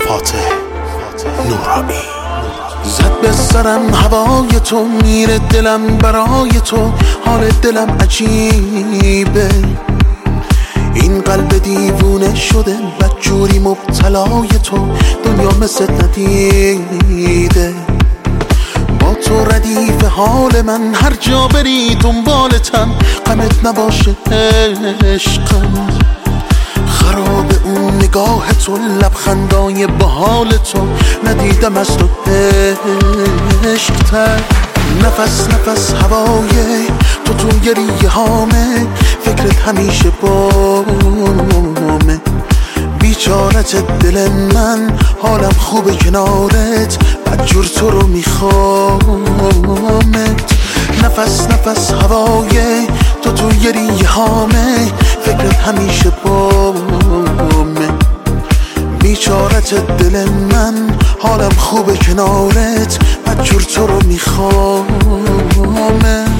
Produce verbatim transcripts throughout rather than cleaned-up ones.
فاتح نورانی. زد به سرم هوای تو، میره دلم برای تو، حال دلم عجیبه. این قلب دیوونه شده بدجوری مبتلای تو، دنیا مثل ندیده. با تو ردیف حال من، هر جا بری دنبالتم، غمت نباشه عشقم. خراب اون نگاه تو، لبخندای بحال تو، ندیدم از تو عشق‌تر. نفس نفس هوای تو توی ریه هامه، فکرت همیشه بامه. بیچارت دل من، حالم خوبه کنارت، بدجور تو رو میخوامت. نفس نفس هوای تو توی ریه هامه، فکرت همیشه بامه. بیچارت دل من، حالم خوبه کنارت، بدجور تو رو میخوامت.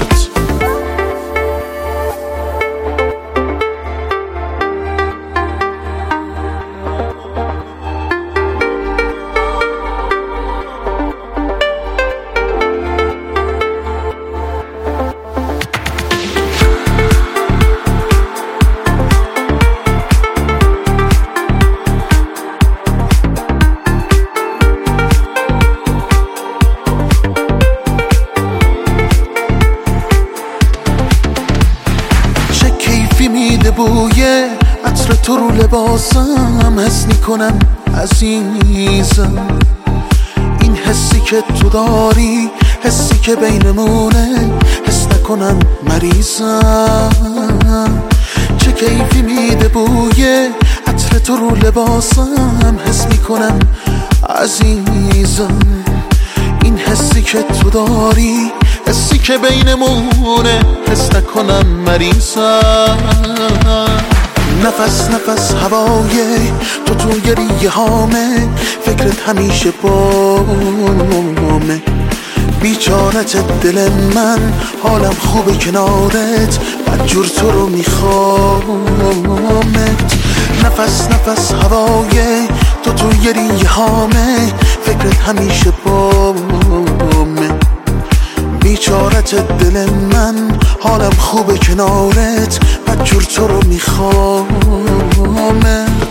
میده بوی عطر تو رو لباسم، حس میکنم عزیزم. این حسی که تو داری، حسی که بینمونه، حس نکنم مریضم. چه کیفی میده بوی عطر تو رو لباسم، حس میکنم عزیزم. این حسی که تو داری، حسی که بینمونه، حس نکنم مریضم. نفس نفس هوای تو توی ریه هامه، فکرت همیشه بامه. بیچارت دل من، حالم خوبه کنارت، بدجور تو رو میخوامت. نفس نفس هوای تو توی ریه هامه، فکرت همیشه بامه. بیچارت دل من، حالم خوبه کنارت، بدجور تو رو میخوامت.